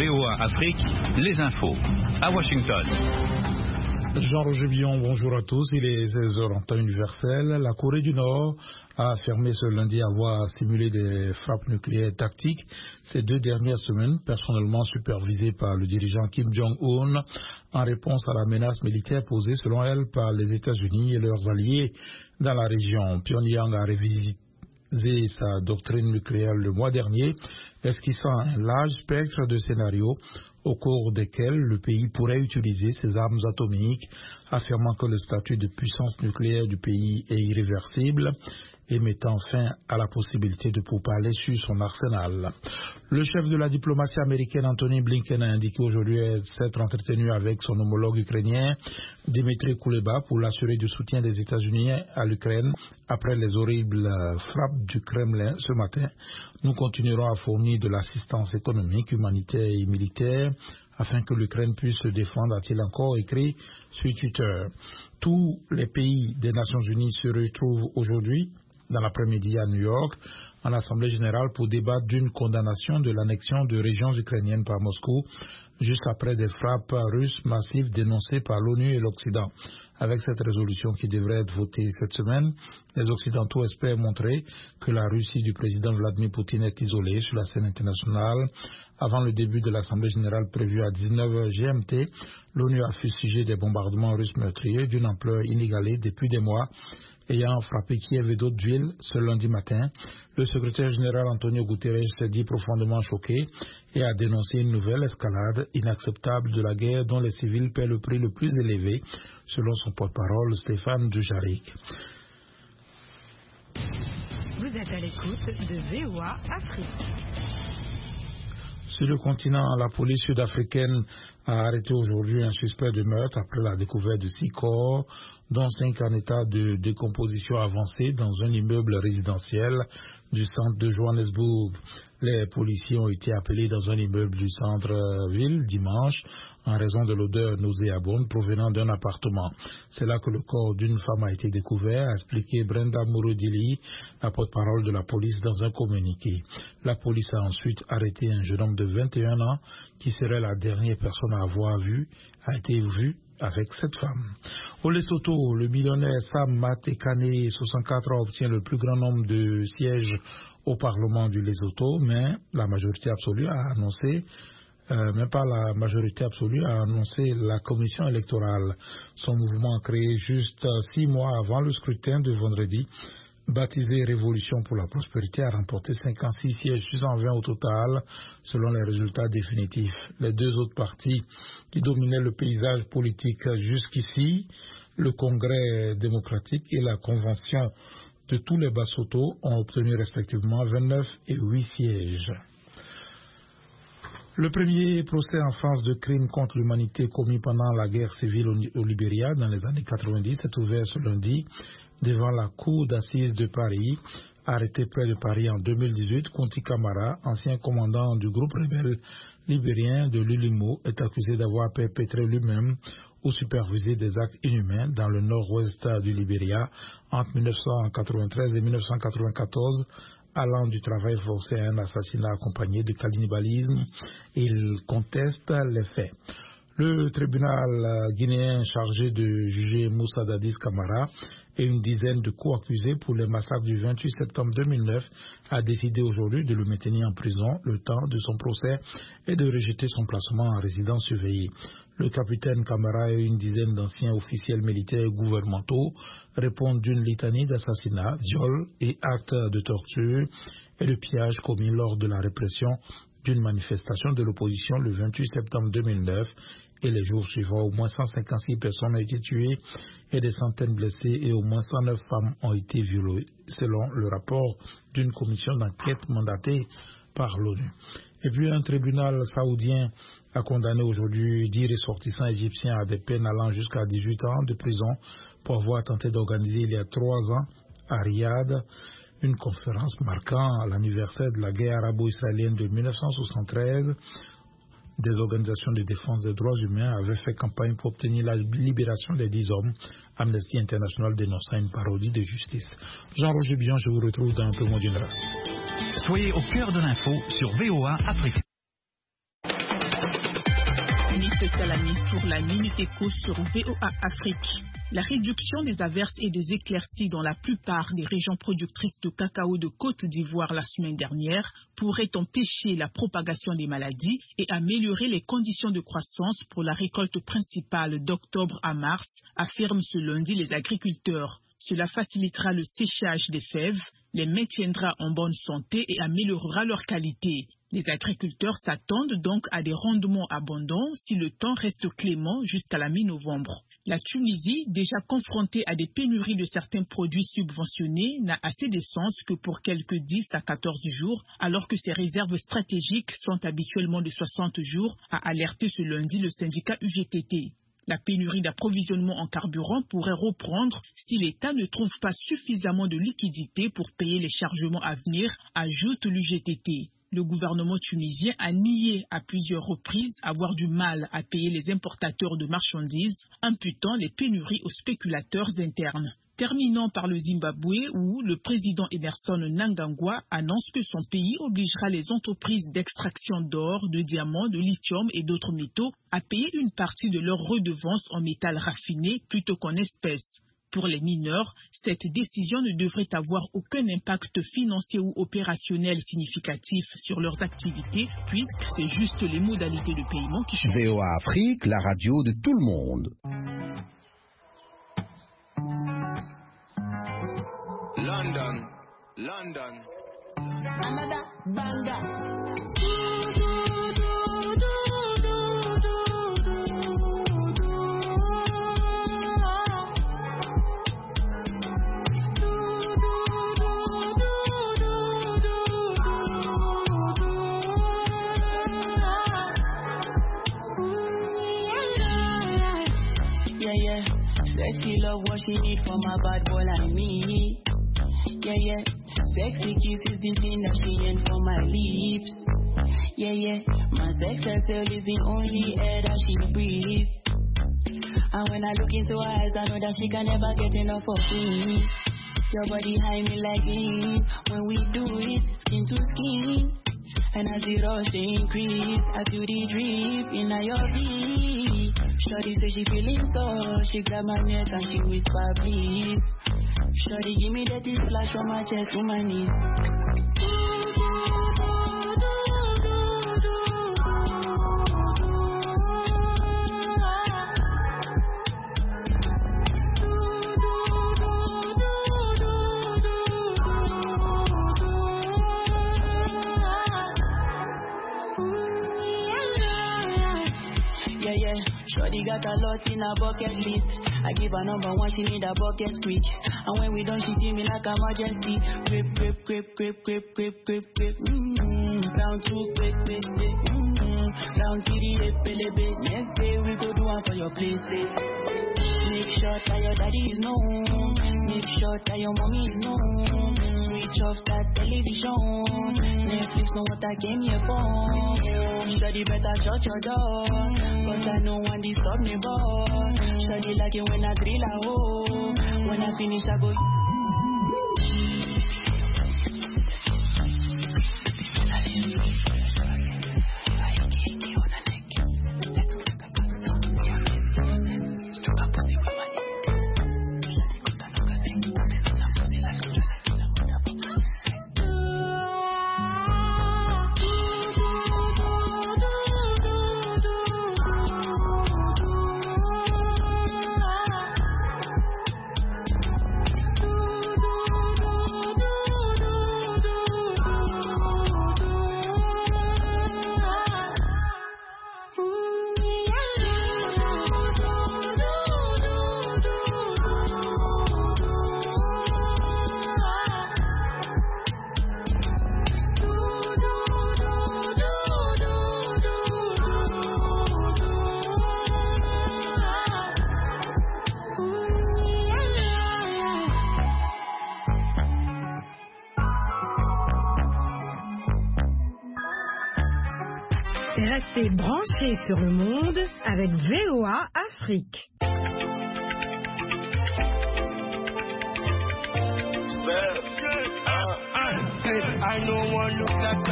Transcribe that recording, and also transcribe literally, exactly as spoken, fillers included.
V O A Afrique, les infos. À Washington. Jean-Roger Billon, bonjour à tous. Il est seize heures en temps universel. La Corée du Nord a affirmé ce lundi avoir simulé des frappes nucléaires tactiques ces deux dernières semaines, personnellement supervisées par le dirigeant Kim Jong-un, en réponse à la menace militaire posée, selon elle, par les États-Unis et leurs alliés dans la région. Pyongyang a révisité sa doctrine nucléaire le mois dernier, esquissant un large spectre de scénarios au cours desquels le pays pourrait utiliser ses armes atomiques, affirmant que le statut de puissance nucléaire du pays est irréversible et mettant fin à la possibilité de pourparler sur son arsenal. Le chef de la diplomatie américaine, Anthony Blinken, a indiqué aujourd'hui s'être entretenu avec son homologue ukrainien, Dmitry Kuleba, pour l'assurer du soutien des États-Unis à l'Ukraine après les horribles frappes du Kremlin ce matin. Nous continuerons à fournir de l'assistance économique, humanitaire et militaire afin que l'Ukraine puisse se défendre, a-t-il encore écrit sur Twitter. Tous les pays des Nations Unies se retrouvent aujourd'hui dans l'après-midi à New York, en Assemblée générale pour débattre d'une condamnation de l'annexion de régions ukrainiennes par Moscou, juste après des frappes russes massives dénoncées par l'ONU et l'Occident. Avec cette résolution qui devrait être votée cette semaine, les Occidentaux espèrent montrer que la Russie du président Vladimir Poutine est isolée sur la scène internationale. Avant le début de l'Assemblée générale prévue à dix-neuf heures G M T, l'ONU a fustigé des bombardements russes meurtriers d'une ampleur inégalée depuis des mois, ayant frappé Kiev et d'autres villes ce lundi matin. Le secrétaire général Antonio Guterres s'est dit profondément choqué et a dénoncé une nouvelle escalade inacceptable de la guerre dont les civils paient le prix le plus élevé, selon son porte-parole Stéphane Dujarric. Vous êtes à l'écoute de V O A Afrique. Sur le continent, la police sud-africaine a arrêté aujourd'hui un suspect de meurtre après la découverte de six corps, dont cinq en état de décomposition avancée dans un immeuble résidentiel du centre de Johannesburg. Les policiers ont été appelés dans un immeuble du centre-ville dimanche en raison de l'odeur nauséabonde provenant d'un appartement. C'est là que le corps d'une femme a été découvert, a expliqué Brenda Murudili, la porte-parole de la police, dans un communiqué. La police a ensuite arrêté un jeune homme de vingt et un ans qui serait la dernière personne à avoir vu, a été vu avec cette femme. Au Lesotho, le millionnaire Sam Matekane, soixante-quatre ans, obtient le plus grand nombre de sièges au Parlement du Lesotho, mais la majorité absolue a annoncé, euh, même pas la majorité absolue a annoncé la commission électorale. Son mouvement créé juste six mois avant le scrutin de vendredi, baptisé Révolution pour la prospérité, a remporté cinquante-six sièges sur cent vingt au total, selon les résultats définitifs. Les deux autres partis qui dominaient le paysage politique jusqu'ici, le Congrès démocratique et la Convention de tous les Basotho, ont obtenu respectivement vingt-neuf et huit sièges. Le premier procès en France de crimes contre l'humanité commis pendant la guerre civile au Libéria dans les années quatre-vingt-dix est ouvert ce lundi devant la cour d'assises de Paris. Arrêté près de Paris en deux mille dix-huit, Konti Kamara, ancien commandant du groupe rebelle libérien de l'Ulimo, est accusé d'avoir perpétré lui-même ou supervisé des actes inhumains dans le nord-ouest du Libéria entre mille neuf cent quatre-vingt-treize et mille neuf cent quatre-vingt-quatorze, allant du travail forcé à un assassinat accompagné de cannibalisme. Il conteste les faits. Le tribunal guinéen chargé de juger Moussa Dadis Camara et une dizaine de co-accusés pour les massacres du vingt-huit septembre deux mille neuf a décidé aujourd'hui de le maintenir en prison le temps de son procès et de rejeter son placement en résidence surveillée. Le capitaine Camara et une dizaine d'anciens officiels militaires et gouvernementaux répondent d'une litanie d'assassinats, viols et actes de torture et de pillage commis lors de la répression d'une manifestation de l'opposition le vingt-huit septembre deux mille neuf, et les jours suivants, au moins cent cinquante-six personnes ont été tuées et des centaines blessées et au moins cent neuf femmes ont été violées, selon le rapport d'une commission d'enquête mandatée par l'ONU. Et puis un tribunal saoudien a condamné aujourd'hui dix ressortissants égyptiens à des peines allant jusqu'à dix-huit ans de prison pour avoir tenté d'organiser il y a trois ans à Riyad une conférence marquant l'anniversaire de la guerre arabo-israélienne de mille neuf cent soixante-treize. Des organisations de défense des droits humains avaient fait campagne pour obtenir la libération des dix hommes. Amnesty International dénonçant une parodie de justice. Jean-Roger Billon, je vous retrouve dans un peu moins d'une heure. Soyez au cœur de l'info sur V O A Afrique. Anit Talani pour la Minute Éco sur V O A Afrique. La réduction des averses et des éclaircies dans la plupart des régions productrices de cacao de Côte d'Ivoire la semaine dernière pourrait empêcher la propagation des maladies et améliorer les conditions de croissance pour la récolte principale d'octobre à mars, affirment ce lundi les agriculteurs. Cela facilitera le séchage des fèves, les maintiendra en bonne santé et améliorera leur qualité. Les agriculteurs s'attendent donc à des rendements abondants si le temps reste clément jusqu'à la mi-novembre. La Tunisie, déjà confrontée à des pénuries de certains produits subventionnés, n'a assez d'essence que pour quelques dix à quatorze jours, alors que ses réserves stratégiques sont habituellement de soixante jours, a alerté ce lundi le syndicat U G T T. La pénurie d'approvisionnement en carburant pourrait reprendre si l'État ne trouve pas suffisamment de liquidités pour payer les chargements à venir, ajoute l'U G T T. Le gouvernement tunisien a nié à plusieurs reprises avoir du mal à payer les importateurs de marchandises, imputant les pénuries aux spéculateurs internes. Terminant par le Zimbabwe où le président Emerson Mnangagwa annonce que son pays obligera les entreprises d'extraction d'or, de diamants, de lithium et d'autres métaux à payer une partie de leurs redevances en métal raffiné plutôt qu'en espèces. Pour les mineurs, cette décision ne devrait avoir aucun impact financier ou opérationnel significatif sur leurs activités, puisque c'est juste les modalités de paiement qui changent. V O A Afrique, la radio de tout le monde. London, London. Another banger. Sexy love what she need from a bad boy like me. Yeah, yeah. Sexy kiss is the thing that she ain't for my lips. Yeah, yeah. My sex herself is the only air that she breathes. And when I look into her eyes, I know that she can never get enough of me. Your body high me like lean. When we do it, skin to skin. And as the rush increase, I feel the drip in your beat. Shorty say she feeling so, she grab my neck and she whisper please. Shorty give me that splash from my chest to my knees. Shorty got a lot in her bucket list. I give her number one, she need a bucket switch. And when we done, she see me like emergency. Grip, grip, grip, grip, grip, grip, grip, grip. Mmm, down too quick, quick, quick. Mmm, down to the hip, bit. Next day we go do one for your place. Make sure that your daddy is known. Make sure that your mommy is known. Switch off that television. Netflix know what I came here for. Shorty better shut your door, cause I know one disturb me, boy. Shorty like it when I drill a hole. When I finish, I go. Restez branchés sur le monde avec V O A Afrique. I know one look like